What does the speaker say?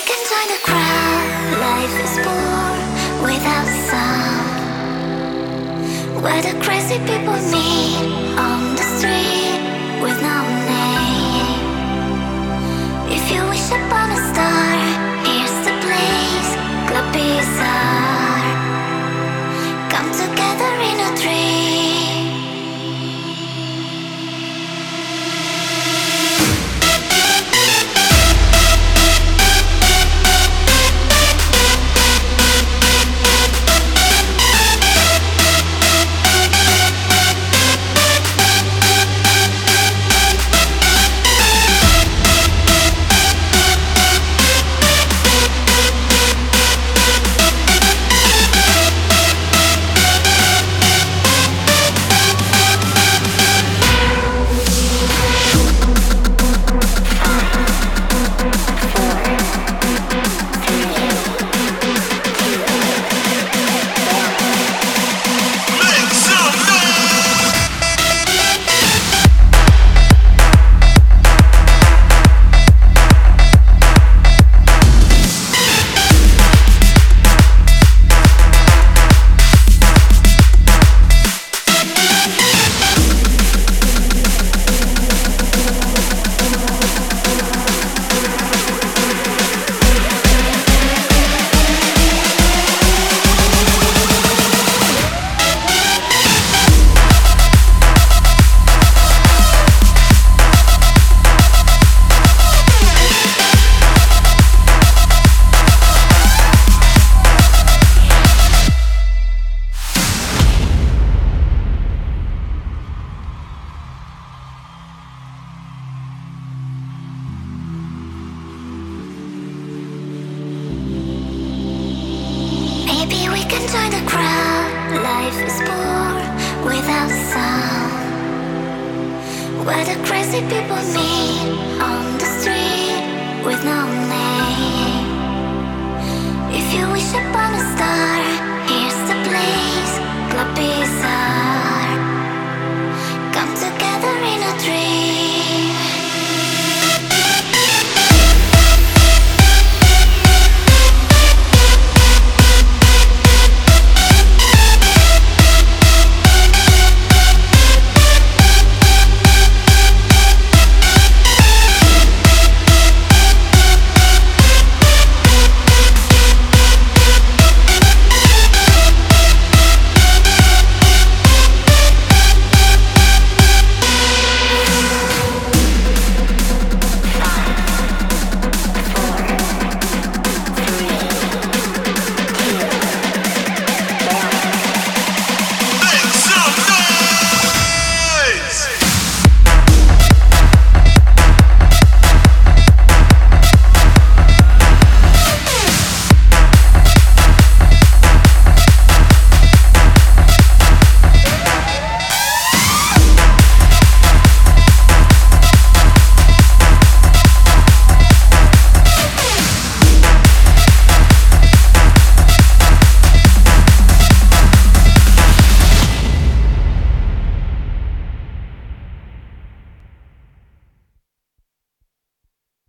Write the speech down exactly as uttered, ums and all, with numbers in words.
can join the crowd. Life is poor without sound. Where the crazy people meet on the street with no name. If you wish upon a star, here's the place. Club Bizarre. Come together in a dream. Maybe we can join the crowd. Life is poor without sound. Where the crazy people meet on the street.